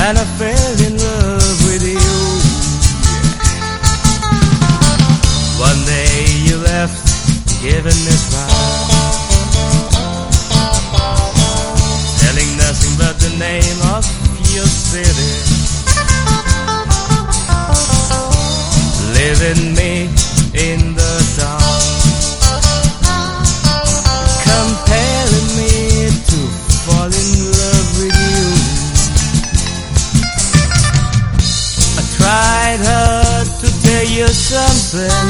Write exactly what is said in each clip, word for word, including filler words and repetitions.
and I fell in love with you. One day you left, giving me smile, telling nothing but the name of your city, leaving me in the dark, compelling me to fall in love with you. I tried hard to tell you something,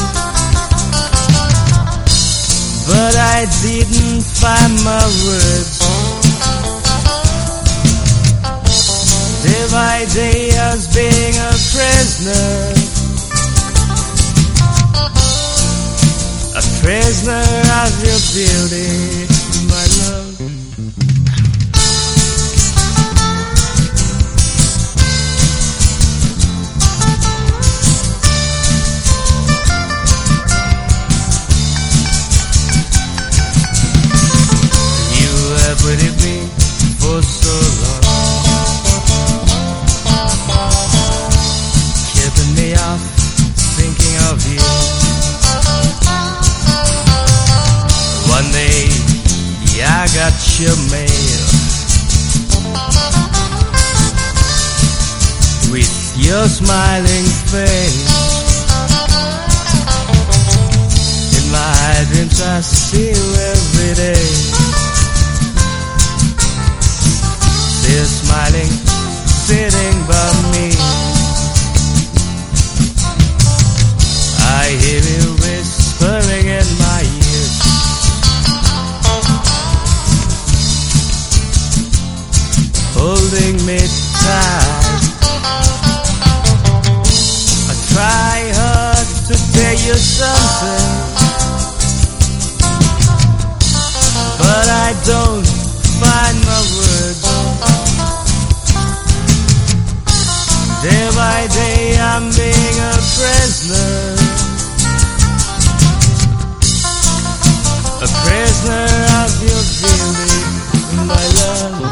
but I didn't find my words. Day by day I was being a prisoner, a prisoner of your beauty, my love. You have waited me for so long, keeping me up, thinking of you. One day, yeah, I got your mail with your smiling face. In my dreams I see you every day, still smiling, sitting by me. I hear you whispering in my ears, holding me tight. I try hard to tell you something, but I don't find my words. Day by day I'm being a prisoner, a prisoner of your beauty, my love.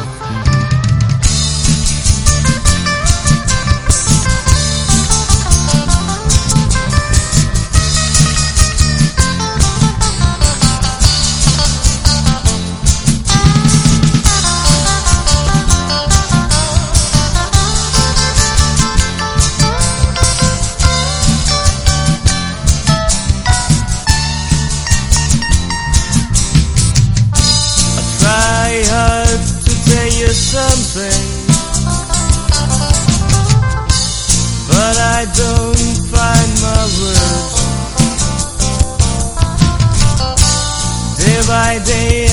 Something, but I don't find my words. Day by day